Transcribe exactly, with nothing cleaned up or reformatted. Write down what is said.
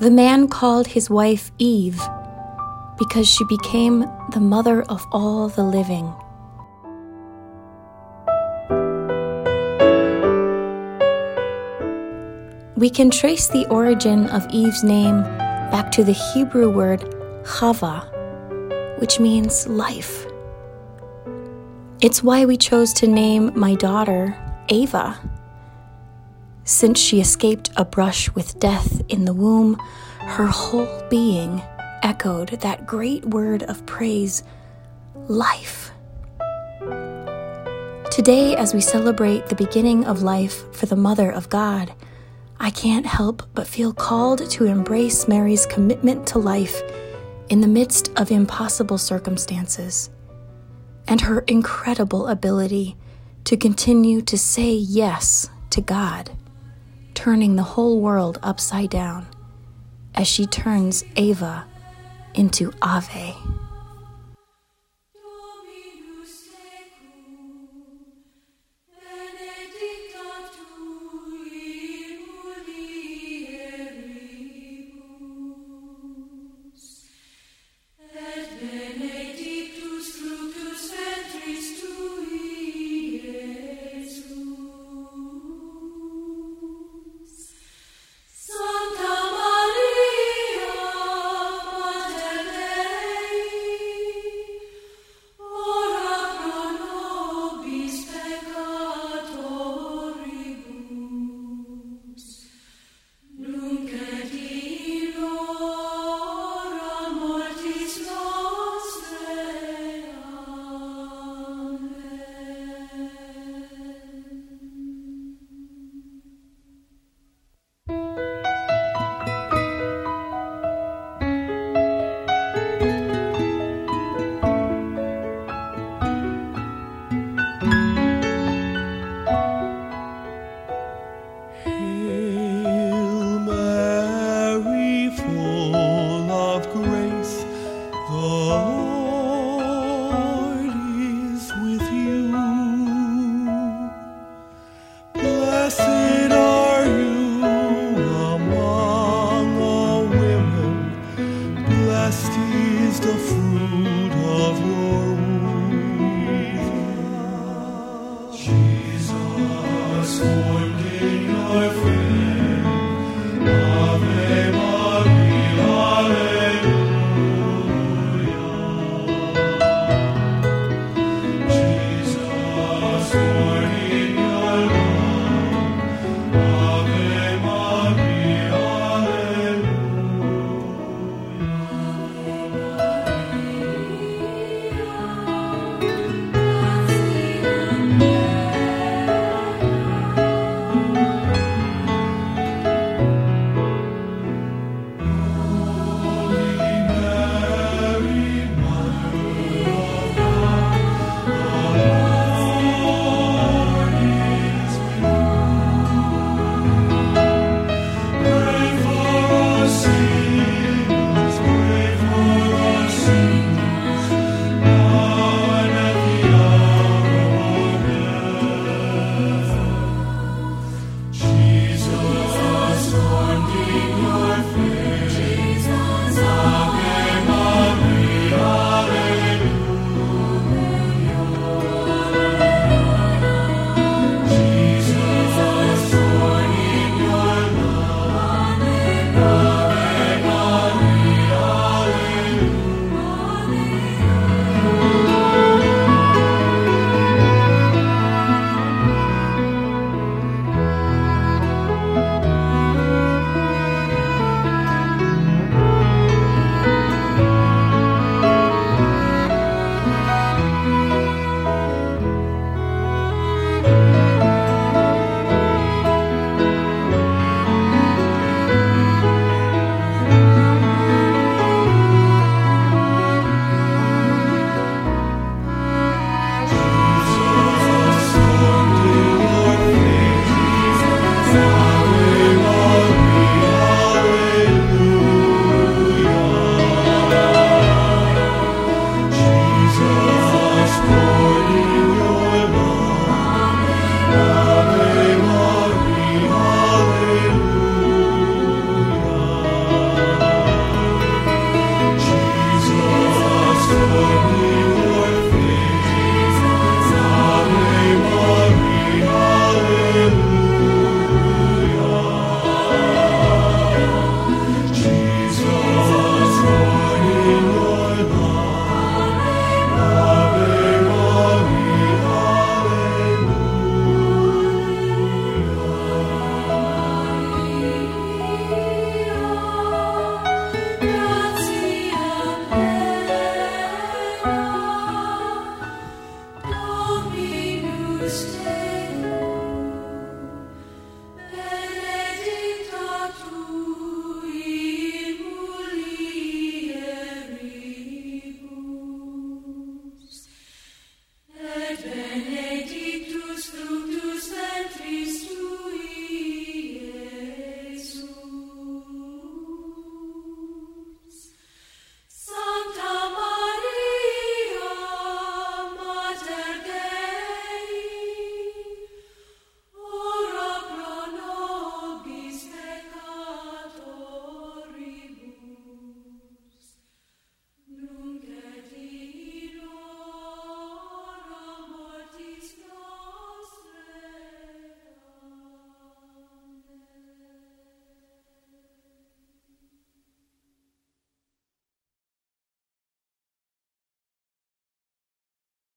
The man called his wife Eve because she became the mother of all the living. We can trace the origin of Eve's name back to the Hebrew word Chava, which means life. It's why we chose to name my daughter Ava. Since she escaped a brush with death in the womb, her whole being echoed that great word of praise, life. Today, as we celebrate the beginning of life for the Mother of God, I can't help but feel called to embrace Mary's commitment to life in the midst of impossible circumstances, and her incredible ability to continue to say yes to God, turning the whole world upside down as she turns Ava into Ave. for me.